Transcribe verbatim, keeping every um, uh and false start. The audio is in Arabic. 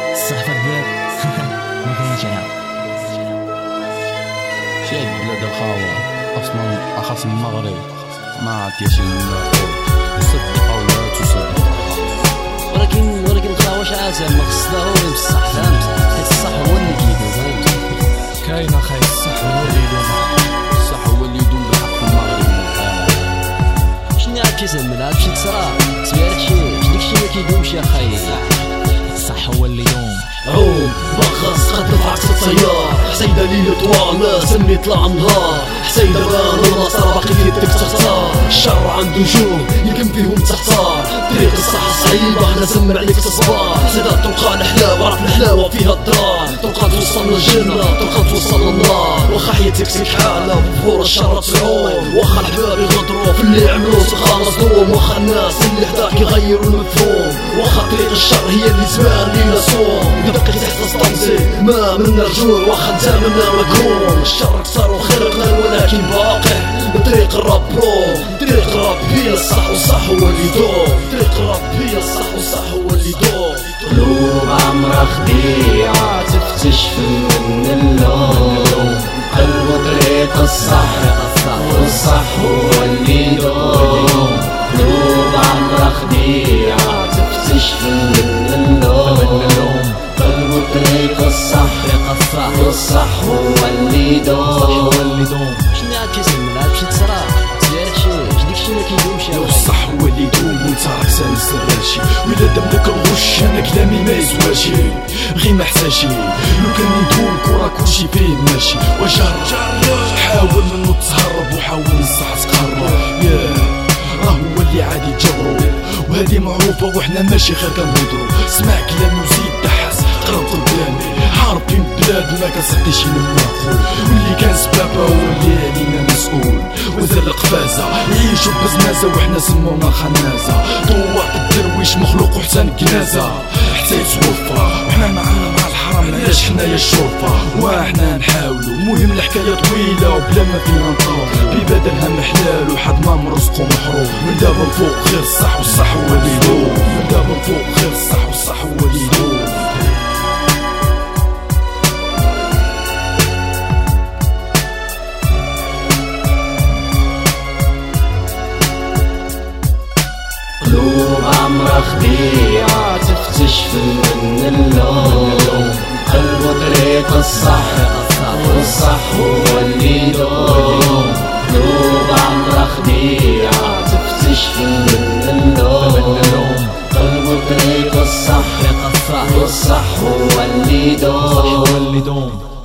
الصح في البلاد ما كاينش انا شي بلاد الخاوة اصلا اخص من المغرب ما عطيش لنا صدق ولا تصدق، ولكن ولكن الخاوة شحال زعما خصنا هو بصح فهمت، حيت الصح هو اللي كيدوم فهمت. كاين اخاي الصح هو اللي يدوم، الصح هو اللي يدوم بالحق في المغرب من الحال. شنو عاد كيزعم عاد شي تصرا سمعت شي داكشي ما كيدومش يا خاي، الصح هو اللي يدوم. عوم باخص خد في عكس التيار، حسيدة ليلة طوالة سمي طلع نهار، حسيدة بان النصر باقي في يدك تختار، الشر عنده وجوه يمكن فيهم تحتار، طريق الصح صعيبة حنا سمع عليك تصبار، حسيدة تلقى الحلاوة عرف الحلاوة فيها الدار، تلقى توصل للجنة تلقى توصل للنار، واخا حياتك سيك حالة بفور الشر تعوم، واخا الحباب يغدروا في اللي عملوا سخا مصدوم، واخا الناس اللي حداك يغيروا المفهوم، واخا طريق الشر هي اللي زمان لينا صوم، دقيق تحت الصمزي ما من رجوع واخا انت منا مكروم، الشر كسر وخير قلال ولكن باقي طريق الرب روح، طريق الرب هي الصح والصح هو اللي يدور، طريق الرب هي الصح والصح هو اللي يدور. قلوب عمرها خديعة تفتش من اللوم، قلب طريق الصح والصح هو اللي يدوم، قلوب عمرها خديعة تفتش من اللوم، قلب طريق الصح والصح هو اللي يدوم. شنو عاد كيزعم عاد شي تصرا سمعت شي داكشي ما كيدومش يا لو خاي. الصح هو اللي يدوم وانت راك سامي السراشي، ولا دم داك الغش انا كلامي ما يسواشي، غير ما احتاجي لو كان يدوم كورا كلشي فيه ماشي، وجرب حاول منو تهرب وحاول الصح تقرب، ياه راه هو اللي عادي تجبرو، وهذه معروفة وحنا ماشي غير كنهضرو، سمع كلامي وزيد تحس قرب قدامي، عارفين بلاد ما كنصديش نماخو، واللي كان سبابة هو اللي علينا مسؤول، وزر القفازة يعيشو بزنازة وحنا سمونا خنازة، طوات الدرويش مخلوق وحسن كنازة حتى يتوفى، وحنا معنا مع الحرام علاش حنايا الشرفة، وحنا نحاولو مهم الحكاية طويلة وبلا ما فينا نطولو، ببدلها محلال وحد ما مرزقو محروم، من دابا الفوق غير الصح والصح هو اللي يدوم، من دابا الفوق غير الصح والصح هو اللي يدوم. قلوب عمرها خديعة تفتش من اللوم، قلب طريق الصح والصح هو اللي يدوم، قلوب عمرها خديعة تفتش من اللوم، قلب طريق الصح والصح هو اللي يدوم.